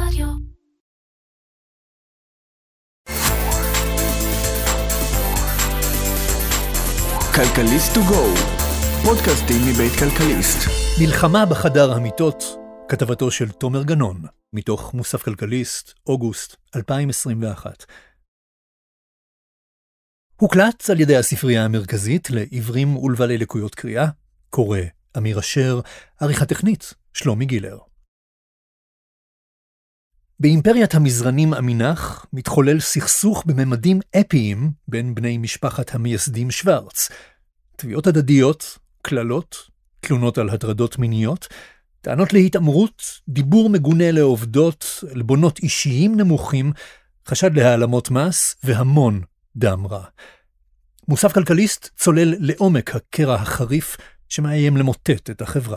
רדיו. כלכליסט טו גו, פודקאסטים מבית כלכליסט. מלחמה בחדר המיטות, כתבתו של תומר גנון, מתוך מוסף כלכליסט, אוגוסט 2021. הוקלט על ידי הספרייה המרכזית לעברים ולבעלי לקויות קריאה, קורא אמיר אשר, עריכה טכנית שלומי גילר. באימפריית המזרנים אמינח מתחולל סכסוך בממדים אפיים בין בני משפחת המייסדים שוורץ. תביעות הדדיות, כללות, תלונות על הטרדות מיניות, טענות להתאמרות, דיבור מגונה לעובדות, עלבונות אישיים נמוכים, חשד להעלמות מס והמון דם רע. מוסף כלכליסט צולל לעומק הקרע החריף שמאיים למוטט את החברה.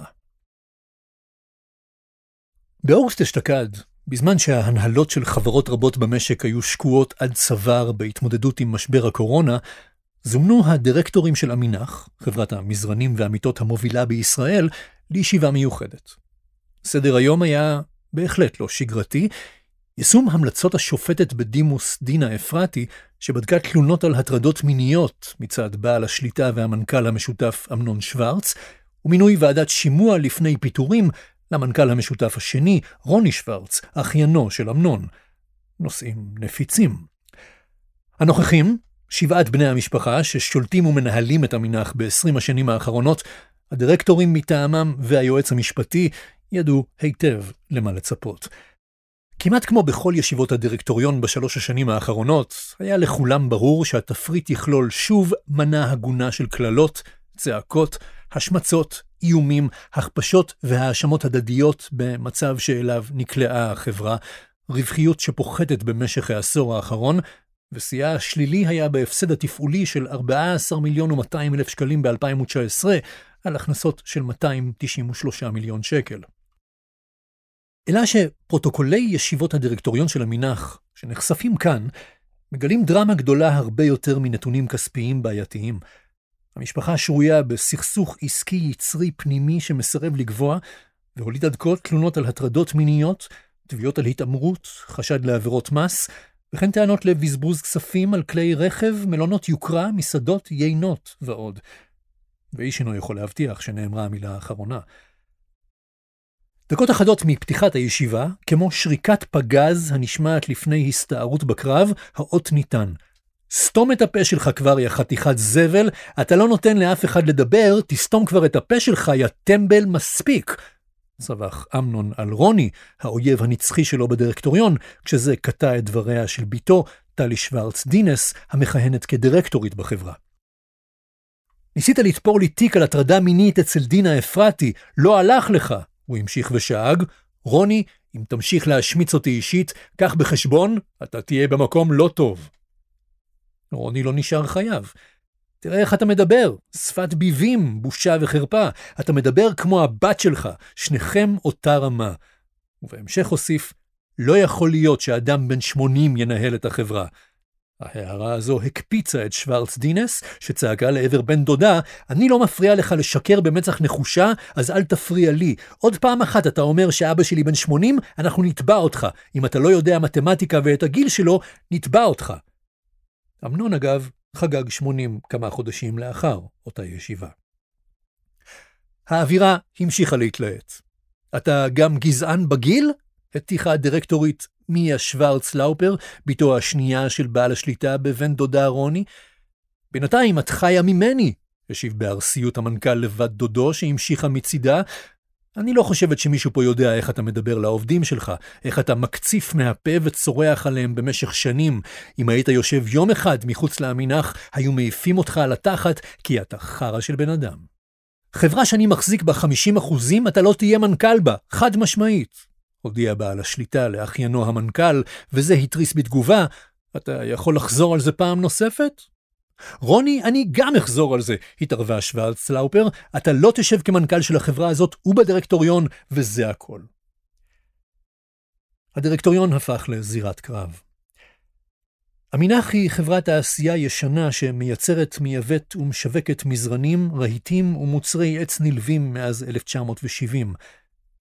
באוגוסט אשתקד, בזמן שההנהלות של חברות רבות במשק היו שקועות עד צוואר בהתמודדות עם משבר הקורונה, זומנו הדירקטורים של אמינח, חברת המזרנים והמיטות המובילה בישראל, לישיבה מיוחדת. סדר היום היה בהחלט לא שגרתי, יישום המלצות השופטת בדימוס דינה אפרתי, שבדקה תלונות על הטרדות מיניות מצד בעל השליטה והמנכ"ל המשותף אמנון שוורץ, ומינוי ועדת שימוע לפני פיטורים למנכ"ל המשותף השני, רוני שוורץ, אחיינו של אמנון. נושאים נפיצים. הנוכחים, 7 בני המשפחה ששולטים ומנהלים את אמינח ב-20 השנים האחרונות, הדירקטורים מטעמם והיועץ המשפטי ידעו היטב למה לצפות. כמעט כמו בכל ישיבות הדירקטוריון ב3 השנים האחרונות, היה לכולם ברור שהתפריט יכלול שוב מנה הגונה של כללות, צעקות, השמצות, איומים, הכפשות והאשמות הדדיות במצב שאליו נקלעה החברה, רווחיות שפוחתת במשך העשור האחרון, ושיאה השלילי היה בהפסד התפעולי של 14,200,000 שקלים ב-2019, על הכנסות של 293 מיליון שקל. אלא שפרוטוקולי ישיבות הדירקטוריון של אמינח, שנחשפים כאן, מגלים דרמה גדולה הרבה יותר מנתונים כספיים בעייתיים. המשפחה שרויה בסכסוך עסקי יצרי פנימי שמסרב לגבוה, והוליד עד כה תלונות על הטרדות מיניות, תביעות על התאמרות, חשד לעבירות מס, וכן טענות לבזבוז כספים על כלי רכב, מלונות יוקרה, מסעדות, יינות ועוד. ואיש אינו יכול להבטיח שנאמרה המילה האחרונה. דקות אחדות מפתיחת הישיבה, כמו שריקת פגז הנשמעת לפני הסתערות בקרב, האות ניתן. סתום את הפה שלך כבר, יא חתיכת זבל, אתה לא נותן לאף אחד לדבר, תסתום כבר את הפה שלך, יא טמבל, מספיק. צווח אמנון על רוני, האויב הנצחי שלו בדירקטוריון, כשזה קטע את דבריה של ביתו, טלי שוורץ דינס, המכהנת כדירקטורית בחברה. ניסית לתפור לי תיק על הטרדה מינית אצל דינה אפרתי, לא הלך לך. הוא המשיך ושאג, רוני, אם תמשיך להשמיץ אותי אישית, קח בחשבון, אתה תהיה במקום לא טוב. רוני לא נשאר חייב. תראה איך אתה מדבר, שפת ביבים, בושה וחרפה. אתה מדבר כמו הבת שלך, שניכם אותה רמה. ובהמשך הוסיף, לא יכול להיות שאדם בן 80 ינהל את החברה. ההערה הזו הקפיצה את שוורץ דינס, שצעקה לעבר בן דודה, אני לא מפריע לך לשקר במצח נחושה, אז אל תפריע לי. עוד פעם אחת אתה אומר שאבא שלי בן 80, אנחנו נתבע אותך. אם אתה לא יודע מתמטיקה ואת הגיל שלו, נתבע אותך. אמנון אגב חגג 80 כמה חודשים לאחר אותה ישיבה. האווירה המשיכה להתלהט. אתה גם גזען בגיל? הטיחה הדירקטורית מיה שוורץ לאופר, ביתו השנייה של בעל השליטה בבן דודה רוני. בינתיים את חיה ממני, השיב בארסיות המנכ"ל לבת דודו שהמשיכה מצידה. אני לא חושבת שמישהו פה יודע איך אתה מדבר לעובדים שלך, איך אתה מקציף מהפה וצורח עליהם במשך שנים. אם היית יושב יום אחד מחוץ לאמינח, היו מעיפים אותך על התחת, כי אתה חרה של בן אדם. חברה שאני מחזיק בה 50%, אתה לא תהיה מנכ"ל בה, חד משמעית. הודיע בעל השליטה לאחיינו המנכ"ל, וזה התריס בתגובה, אתה יכול לחזור על זה פעם נוספת? רוני, אני גם אחזור על זה, התערבה שוורץ לאופר, אתה לא תשב כמנכ"ל של החברה הזאת ובדירקטוריון, וזה הכל. הדירקטוריון הפך לזירת קרב. אמינח היא חברת תעשייה ישנה שמייצרת, מייבאת ומשווקת מזרנים, רהיטים ומוצרי עץ נלווים מאז 1970.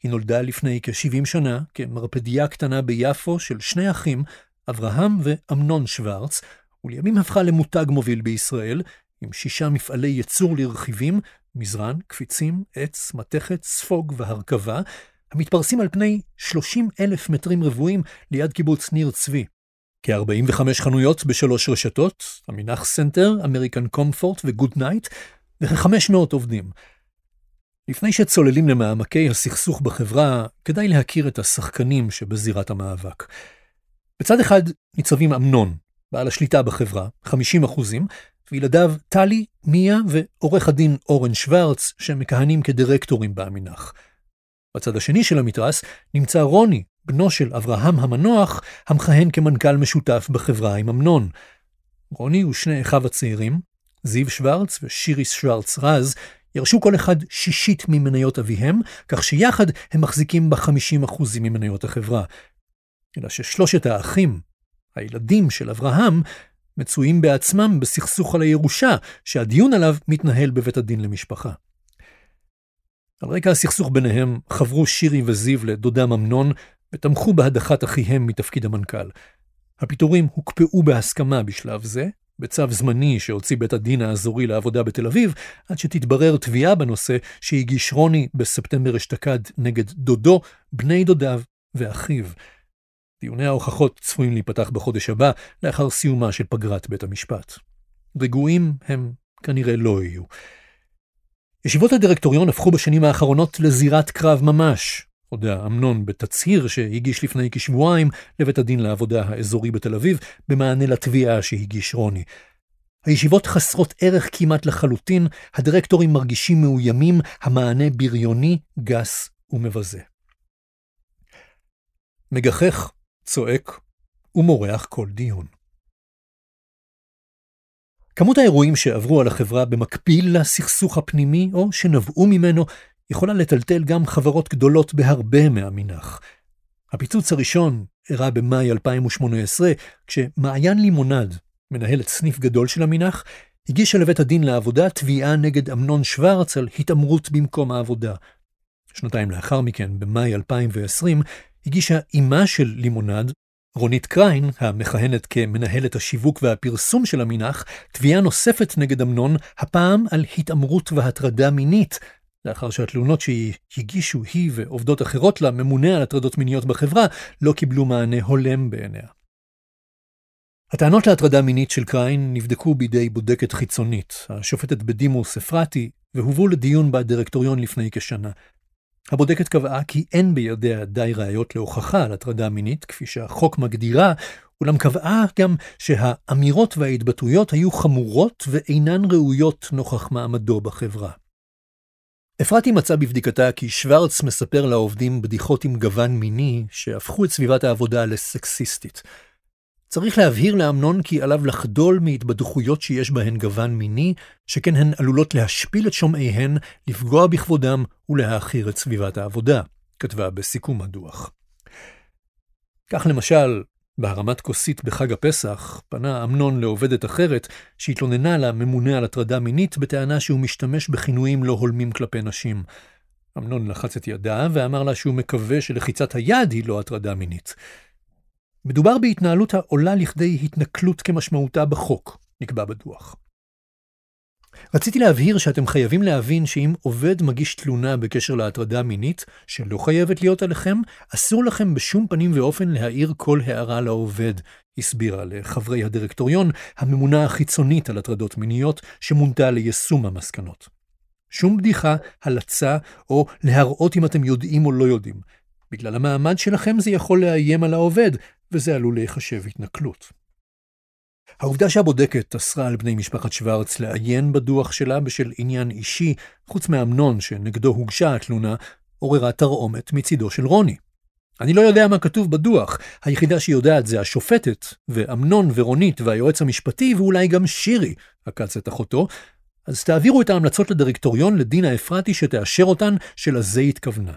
היא נולדה לפני כ-70 שנה כמרפדיה קטנה ביפו של שני אחים, אברהם ואמנון שוורץ, ולימים הפכה למותג מוביל בישראל, עם 6 מפעלי ייצור לרכיבים, מזרן, קפיצים, עץ, מתכת, ספוג והרכבה, המתפרסים על פני 30,000 מטרים רבועים ליד קיבוץ ניר צבי. כ-45 חנויות ב3 רשתות, המינח סנטר, אמריקן קומפורט וגוד נייט, וכ-500 עובדים. לפני שצוללים למעמקי הסכסוך בחברה, כדאי להכיר את השחקנים שבזירת המאבק. בצד אחד ניצבים אמנון, בעל השליטה בחברה, 50%, וילדיו טלי, מיה ועורך הדין אורן שוורץ, שמכהנים כדירקטורים במינח. בצד השני של המתרס נמצא רוני, בנו של אברהם המנוח, המכהן כמנכ"ל משותף בחברה עם אמנון. רוני ושני אחיו הצעירים, זיו שוורץ ושיריס שוורץ רז, ירשו כל אחד 60% ממניות אביהם, כך שיחד הם מחזיקים ב-50% ממניות החברה. אלא ששלושת האחים, הילדים של אברהם, מצויים בעצמם בסכסוך על הירושה, שהדיון עליו מתנהל בבית הדין למשפחה. על רקע הסכסוך ביניהם חברו שירי וזיו לדודם אמנון, ותמכו בהדחת אחיהם מתפקיד המנכ"ל. הפיטורים הוקפאו בהסכמה בשלב זה, בצו זמני שהוציא בית הדין האזורי לעבודה בתל אביב, עד שתתברר תביעה בנושא שהגיש רוני בספטמבר אשתקד נגד דודו, בני דודיו ואחיו. דיוני ההוכחות צפויים להיפתח בחודש הבא, לאחר סיומה של פגרת בית המשפט. רגועים הם כנראה לא יהיו. ישיבות הדירקטוריון הפכו בשנים האחרונות לזירת קרב ממש. הודע אמנון בתצהיר שהגיש לפני כשבועיים לבית הדין לעבודה האזורי בתל אביב, במענה לתביעה שהגיש רוני. הישיבות חסרות ערך כמעט לחלוטין, הדירקטורים מרגישים מאוימים, המענה בריוני, גס ומבזה. מגחך, צועק ומורח כל דיון. כמות האירועים שעברו על החברה במקביל לסכסוך הפנימי או שנבעו ממנו יכולה לטלטל גם חברות גדולות בהרבה מהמינח. הפיצוץ הראשון אירע במאי 2018, כשמעיין לימונד, מנהלת סניף גדול של המינח, הגישה לבית הדין לעבודה תביעה נגד אמנון שוורץ על התאמרות במקום העבודה. שנתיים לאחר מכן, במאי 2020, הגישה אימה של לימונד, רונית קריין, המכהנת כמנהלת השיווק והפרסום של המינח, תביעה נוספת נגד אמנון, הפעם על התאמרות והטרדה מינית, לאחר שהתלונות שהגישו היא ועובדות אחרות לממונה על הטרדות מיניות בחברה לא קיבלו מענה הולם בעיניה. הטענות להטרדה מינית של קריין נבדקו בידי בודקת חיצונית, השופטת בדימוס אפרתי, והובאו לדיון בדירקטוריון לפני כשנה. הבודקת קבעה כי אין בידיה די ראיות להוכחה על הטרדה מינית, כפי שהחוק מגדירה, אולם קבעה גם שהאמירות וההתבטאויות היו חמורות ואינן ראויות נוכח מעמדו בחברה. אפרתי מצא בבדיקתה כי שוורץ מספר לעובדים בדיחות עם גוון מיני שהפכו את סביבת העבודה לסקסיסטית. צריך להבהיר לאמנון כי עליו לחדול מהתבדחויות שיש בהן גוון מיני, שכן הן עלולות להשפיל את שומעיהן, לפגוע בכבודם ולהאחיר את סביבת העבודה, כתבה בסיכום הדוח. כך למשל, בהרמת כוסית בחג הפסח, פנה אמנון לעובדת אחרת שהתלוננה לממונה על הטרדה מינית בטענה שהוא משתמש בכינויים לא הולמים כלפי נשים. אמנון לחץ את ידה ואמר לה שהוא מקווה שלחיצת היד היא לא הטרדה מינית. מדובר בהתנהלות העולה לכדי התנכלות כמשמעותה בחוק, נקבע בדוח. רציתי להבהיר שאתם חייבים להבין שאם עובד מגיש תלונה בקשר להטרדה מינית, שלא חייבת להיות עליכם, אסור לכם בשום פנים ואופן להעיר כל הערה לעובד, הסבירה לחברי הדירקטוריון, הממונה החיצונית על הטרדות מיניות, שמונתה ליישום המסקנות. שום בדיחה, הלצה, או להראות אם אתם יודעים או לא יודעים. בגלל המעמד שלכם זה יכול לאיים על העובד, וזה עלול להיחשב התנכלות. העובדה שהבודקת אסרה על בני משפחת שוורץ לעיין בדוח שלה בשל עניין אישי, חוץ מאמנון שנגדו הוגשה התלונה, עוררה תרעומת מצידו של רוני. אני לא יודע מה כתוב בדוח, היחידה שיודעת זה השופטת, ואמנון ורונית והיועץ המשפטי, ואולי גם שירי, עקץ את אחותו, אז תעבירו את ההמלצות לדירקטוריון לדין האפרתי שתאשר אותן שלזה התכוונה.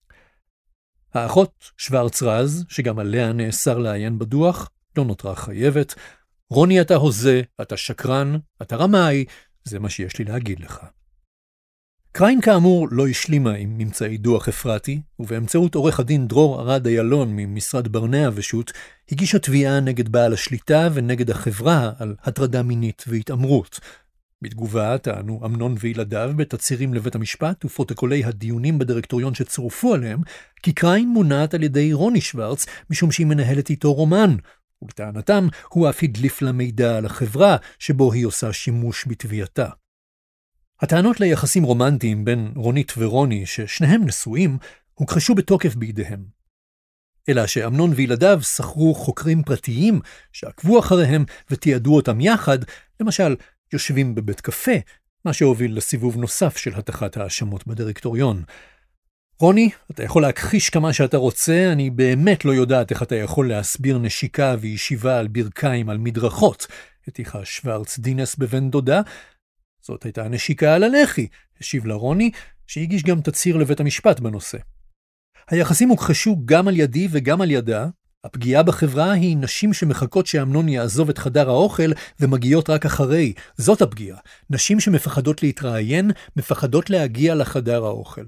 האחות שוורץ רז, שגם עליה נאסר לעיין בדוח, לא נותרה חייבת. רוני, אתה הוזה, אתה שקרן, אתה רמאי, זה מה שיש לי להגיד לך. קריין כאמור לא השלימה עם ממצאי דוח אפרתי, ובאמצעות עורך הדין דרור ארד איילון ממשרד ברנע ושות' הגישה תביעה נגד בעל השליטה ונגד החברה על הטרדה מינית והתאמרות. בתגובה טענו אמנון וילדיו בתצהירים לבית המשפט ופרוטוקולי הדיונים בדירקטוריון שצורפו עליהם, כי קריין מונעת על ידי רוני שוורץ משום שהיא מנהלת איתו רומן, ולטענתם הוא אף הדליף למידע על החברה שבו היא עושה שימוש בתביעתה. הטענות ליחסים רומנטיים בין רונית ורוני, ששניהם נשואים, הוכחשו בתוקף בידיהם. אלא שאמנון וילדיו שכרו חוקרים פרטיים שעקבו אחריהם ותיעדו אותם יחד, למשל יושבים בבית קפה, מה שהוביל לסיבוב נוסף של התחת האשמות בדירקטוריון. רוני, אתה יכול להכחיש כמה שאתה רוצה, אני באמת לא יודעת איך אתה יכול להסביר נשיקה וישיבה על ברכיים על מדרכות, הטיחה שוורץ דינס בבן דודה. זאת הייתה נשיקה על הלחי, השיב לה רוני, שהגיש גם תצהיר לבית המשפט בנושא. היחסים הוכחשו גם על ידי וגם על ידה. הפגיעה בחברה היא נשים שמחכות שאמנון יעזוב את חדר האוכל ומגיעות רק אחרי. זאת הפגיעה. נשים שמפחדות להתראיין, מפחדות להגיע לחדר האוכל.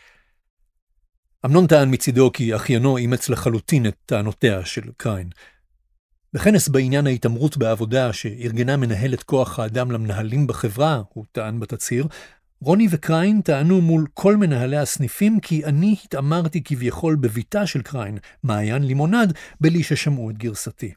אמנון טען מצידו כי אחיינו אימץ לחלוטין את טענותיה של קריין. בכנס בעניין ההתאמרות בעבודה שארגנה מנהלת כוח האדם למנהלים בחברה, הוא טען בתצהיר, רוני וקריין טענו מול כל מנהלי הסניפים כי אני התאמרתי כביכול בביתה של קריין, מעיין לימונד, בלי ששמעו את גרסתי.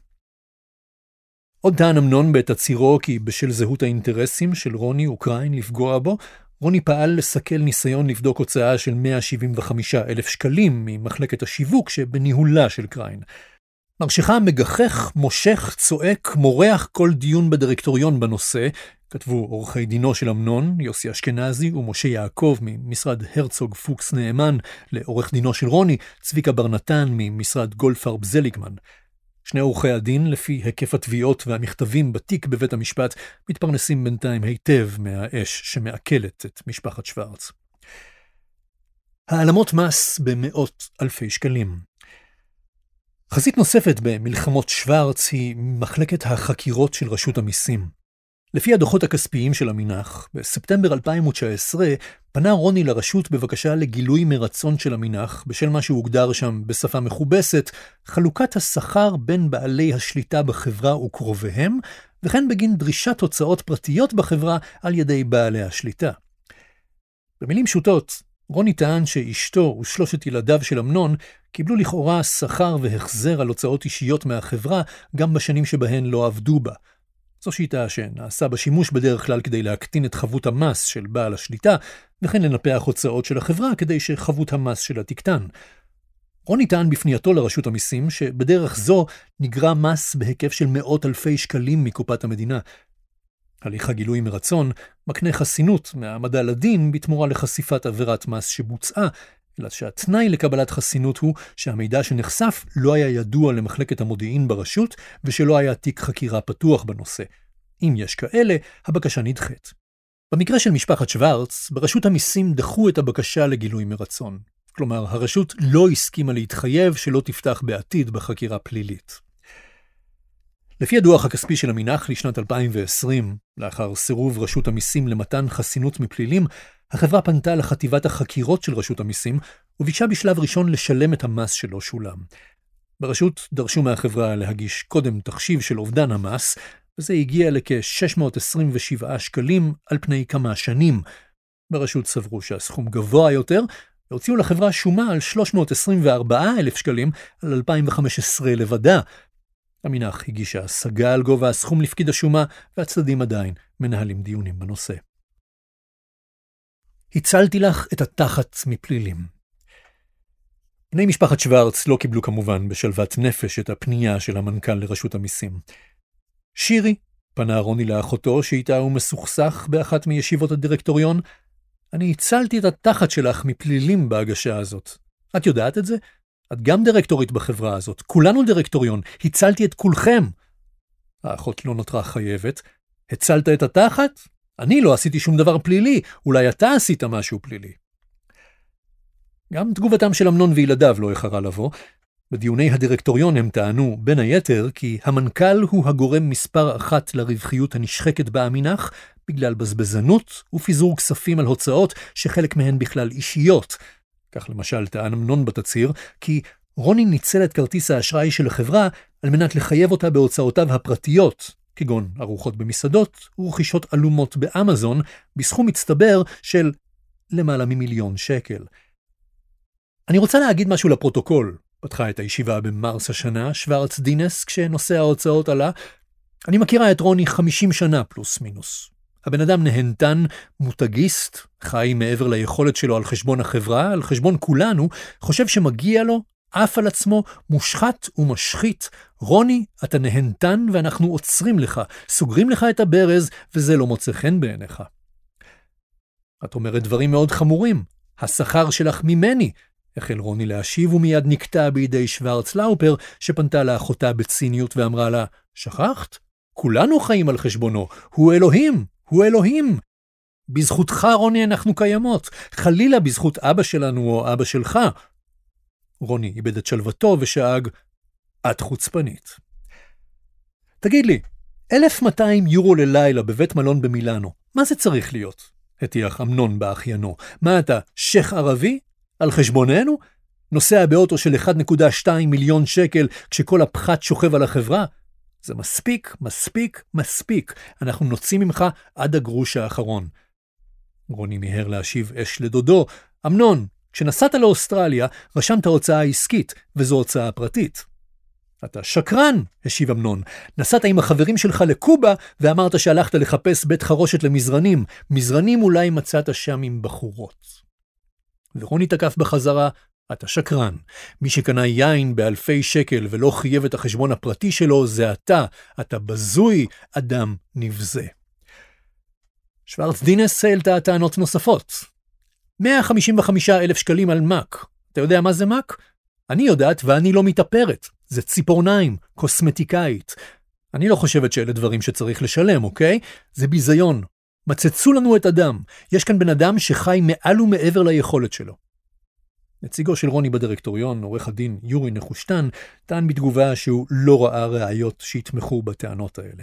עוד טען אמנון בתצהירו כי בשל זהות האינטרסים של רוני וקריין לפגוע בו, רוני פעל לסכל ניסיון לבדוק הוצאה של 175,000 שקלים ממחלקת השיווק שבניהולה של קריין. מרשך מגחך, מושך, צועק, מורח כל דיון בדירקטוריון בנושא, כתבו עורכי דינו של אמנון, יוסי אשכנזי ומשה יעקב ממשרד הרצוג פוקס נאמן, לעורך דינו של רוני, צביקה ברנתן ממשרד גולדפרב זליגמן. שני עורכי הדין, לפי היקף התביעות והמכתבים בתיק בבית המשפט, מתפרנסים בינתיים היטב מהאש שמעכלת את משפחת שוורץ. העלמות מס במאות אלפי שקלים. חזית נוספת במלחמות שוורץ היא מחלקת החקירות של רשות המיסים. לפי הדוחות הכספיים של המינח, בספטמבר 2019 פנה רוני לרשות בבקשה לגילוי מרצון של המינח, בשל מה שהוגדר שם בשפה מכובסת, חלוקת השכר בין בעלי השליטה בחברה וקרוביהם, וכן בגין דרישת הוצאות פרטיות בחברה על ידי בעלי השליטה. במילים פשוטות, רוני טען שאשתו ושלושת ילדיו של אמנון קיבלו לכאורה שכר והחזר על הוצאות אישיות מהחברה גם בשנים שבהן לא עבדו בה. זו שיטה שנעשה בשימוש בדרך כלל כדי להקטין את חבות המס של בעל השליטה, וכן לנפח הוצאות של החברה כדי שחבות המס שלה תקטן. רוני טען בפנייתו לרשות המיסים שבדרך זו נגרע מס בהיקף של מאות אלפי שקלים מקופת המדינה. הליך הגילוי מרצון מקנה חסינות מהעמדה לדין בתמורה לחשיפת עבירת מס שבוצעה, אלא שהתנאי לקבלת חסינות הוא שהמידע שנחשף לא היה ידוע למחלקת המודיעין ברשות ושלא היה תיק חקירה פתוח בנושא. אם יש כאלה, הבקשה נדחית. במקרה של משפחת שוורץ, ברשות המיסים דחו את הבקשה לגילוי מרצון. כלומר, הרשות לא הסכימה להתחייב שלא תפתח בעתיד בחקירה פלילית. לפי הדוח הכספי של המינח לשנת 2020, לאחר סירוב רשות המיסים למתן חסינות מפלילים, החברה פנתה לחטיבת החקירות של רשות המיסים, וביקשה בשלב ראשון לשלם את המס שלא שולם. ברשות דרשו מהחברה להגיש קודם תחשיב של אובדן המס, וזה הגיע לכ-627 שקלים על פני כמה שנים. ברשות סברו שהסכום גבוה יותר, והוציאו לחברה שומה על 324,000 שקלים על 2015 לבדה. המינח הגישה השגה על גובה הסכום לפקיד השומה, והצדדים עדיין מנהלים דיונים בנושא. הצלתי לך את התחת מפלילים. בני משפחת שוורץ לא קיבלו כמובן בשלוות נפש את הפנייה של המנכ"ל לרשות המיסים. שירי, פנה רוני לאחותו שאיתה הוא מסוכסך באחת מישיבות הדירקטוריון, אני הצלתי את התחת שלך מפלילים בהגשה הזאת. את יודעת את זה? את גם דירקטורית בחברה הזאת, כולנו דירקטוריון, הצלתי את כולכם. האחות לא נותרה חייבת, הצלת את התחת? אני לא עשיתי שום דבר פלילי, אולי אתה עשית משהו פלילי. גם תגובתם של אמנון וילדיו לא איחרה לבוא. בדיוני הדירקטוריון הם טענו, בין היתר, כי המנכ"ל הוא הגורם מספר אחת לרווחיות הנשחקת באמינח, בגלל בזבזנות ופיזור כספים על הוצאות שחלק מהן בכלל אישיות. כך למשל טען אמנון בתצהיר, כי רוני ניצל את כרטיס האשראי של החברה על מנת לחייב אותה בהוצאותיו הפרטיות, כגון ארוחות במסעדות ורכישות אלומות באמזון, בסכום מצטבר של למעלה מ1,000,000 שקל. אני רוצה להגיד משהו לפרוטוקול. פתחה את הישיבה במרס השנה, שוורץ דינס, כשנושא ההוצאות עלה. אני מכירה את רוני 50 שנה פלוס מינוס. הבן אדם נהנתן, מותגיסט, חי מעבר ליכולת שלו על חשבון החברה, על חשבון כולנו, חושב שמגיע לו, אף על עצמו, מושחת ומשחית. רוני, אתה נהנתן ואנחנו עוצרים לך, סוגרים לך את הברז, וזה לא מוצא חן בעיניך. את אומרת דברים מאוד חמורים. השכר שלך ממני. החל רוני להשיב ומיד נקטע בידי שוורץ לאופר, שפנתה לאחותה בציניות ואמרה לה, שכחת? כולנו חיים על חשבונו. הוא אלוהים, הוא אלוהים. בזכותך, רוני, אנחנו קיימות. חלילה בזכות אבא שלנו או אבא שלך. רוני איבד את שלוותו ושאג, את חוצפנית. תגיד לי, 1,200 יורו ללילה בבית מלון במילאנו, מה זה צריך להיות? הטיח אמנון באחיינו. מה אתה, שייך ערבי? על חשבוננו? נוסע באוטו של 1.2 מיליון שקל כשכל הפחת שוכב על החברה? זה מספיק, מספיק, מספיק. אנחנו נוציא ממך עד הגרוש האחרון. רוני מיהר להשיב אש לדודו. אמנון, כשנסעת לאוסטרליה, רשמת הוצאה עסקית, וזו הוצאה פרטית. אתה שקרן, השיב אמנון. נסעת עם החברים שלך לקובה, ואמרת שהלכת לחפש בית חרושת למזרנים. מזרנים אולי מצאת שם עם בחורות. ורוני תקף בחזרה, אתה שקרן. מי שקנה יין באלפי שקל ולא חייב את החשבון הפרטי שלו, זה אתה בזוי, אדם נבזה. שוורץ דינס העלתה טענות נוספות. 155,000 שקלים על מק. אתה יודע מה זה מק? אני יודעת ואני לא מתאפרת. זה ציפורניים, קוסמטיקאית. אני לא חושבת שאלה דברים שצריך לשלם, אוקיי? זה ביזיון. מצצו לנו את אדם. יש כאן בן אדם שחי מעל ומעבר ליכולת שלו. נציגו של רוני בדירקטוריון, עורך הדין יורי נחושתן, טען בתגובה שהוא לא ראה ראיות שהתמכו בטענות האלה.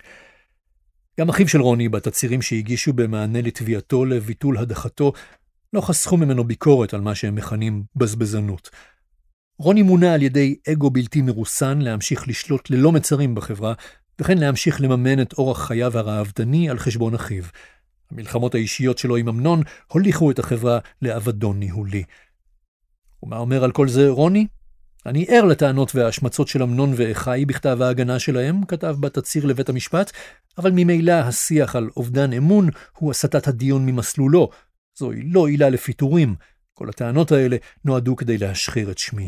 גם אחיו של רוני, בתצהירים שהגישו במענה לתביעתו לביטול הדחתו, לא חסכו ממנו ביקורת על מה שהם מכנים בזבזנות. רוני מונה על ידי אגו בלתי מרוסן להמשיך לשלוט ללא מצרים בחברה, וכן להמשיך לממן את אורח חייו הרעבדני על חשבון אחיו. המלחמות האישיות שלו עם אמנון הוליכו את החברה לאבדון ניהולי. ומה אומר על כל זה רוני? אני ער לטענות וההשמצות של אמנון ואחיי בכתב ההגנה שלהם, כתב בתצהיר לבית המשפט, אבל ממילא השיח על אובדן אמון הוא הסטת הדיון ממסלולו. זוהי לא עילה לפיטורים. כל הטענות האלה נועדו כדי להשחיר את שמי.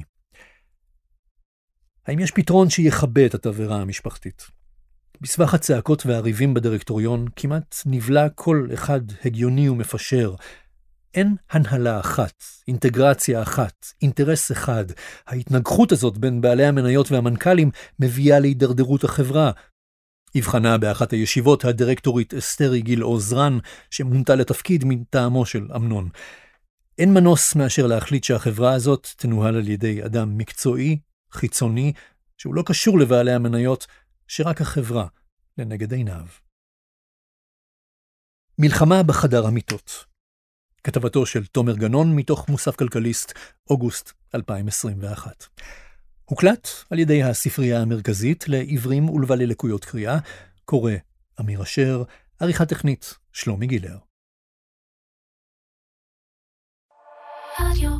האם יש פתרון שיחבא את התבערה המשפחתית? בסבך הצעקות והריבים בדירקטוריון כמעט נבלע כל אחד הגיוני ומפשר. אין הנהלה אחת, אינטגרציה אחת, אינטרס אחד. ההתנגחות הזאת בין בעלי המניות והמנכ"לים מביאה להידרדרות החברה. הבחנה באחת הישיבות הדירקטורית אסתרי גיל עוזרן, שמונתה לתפקיד מטעמו של אמנון. אין מנוס מאשר להחליט שהחברה הזאת תנוהל על ידי אדם מקצועי, חיצוני, שהוא לא קשור לבעלי המניות, שרק החברה לנגד עיניו. מלחמה בחדר המיטות. כתבתו של תומר גנון מתוך מוסף כלכליסט, אוגוסט 2021. הוקלט על ידי הספרייה המרכזית לעברים ולבעלי לקויות קריאה, קורא אמיר אשר, עריכה טכנית שלומי גילר. רדיו